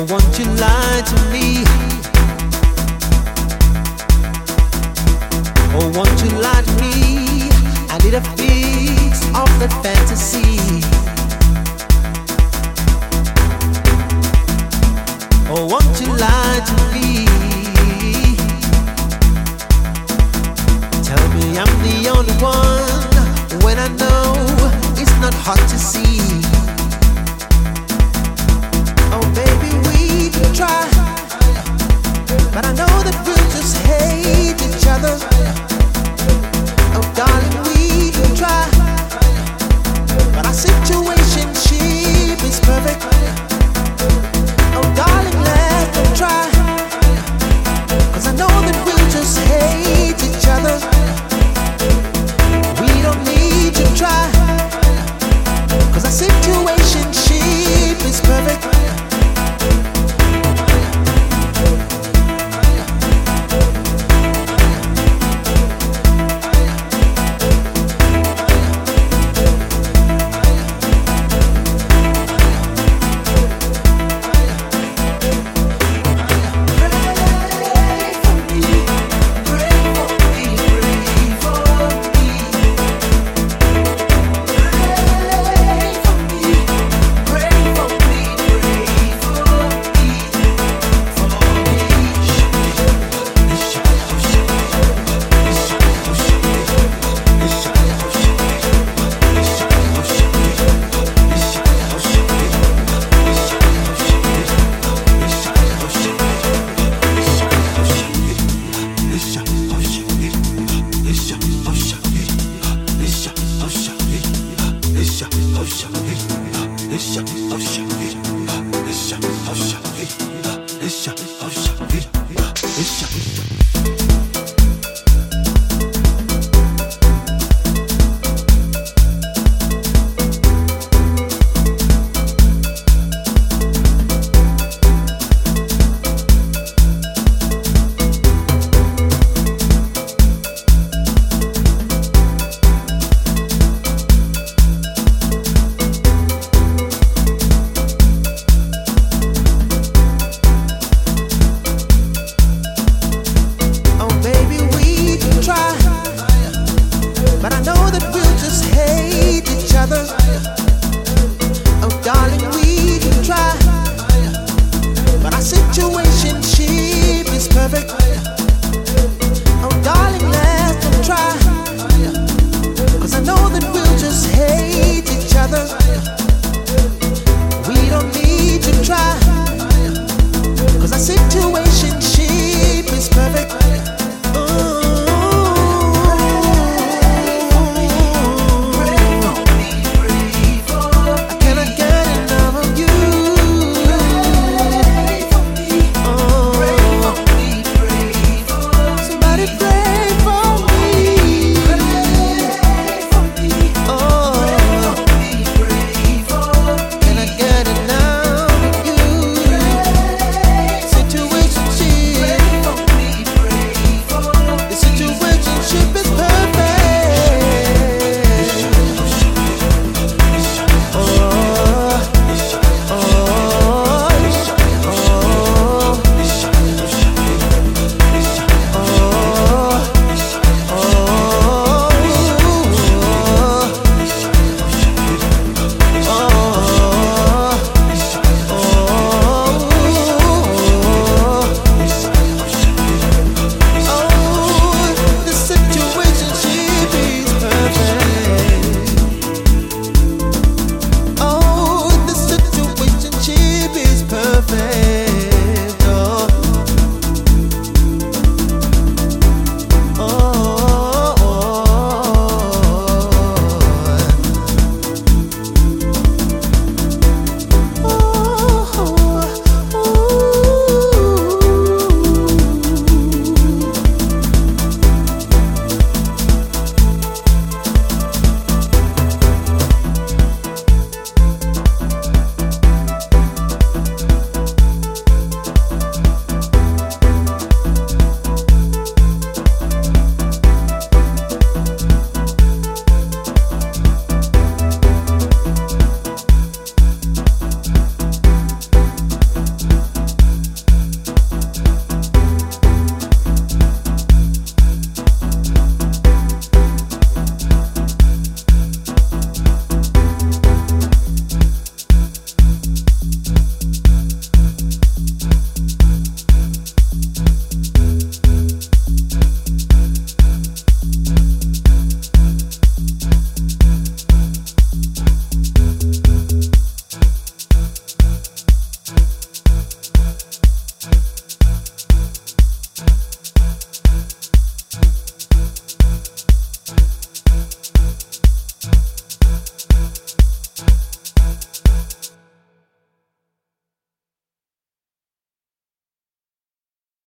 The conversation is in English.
Oh, won't you lie to me? Oh, won't you lie to me? I need a fix of that fantasy. Oh, won't you lie to me? Tell me I'm the only one when I know it's not hard to see. Oh, baby, we can try, but I know that we'll just hate each other. Oh, darling, we can try, but our situationship is perfect. Oh, darling, let them try, 'cause I know that we'll just hate each other. We don't need to try, 'cause our situationship is perfect. It's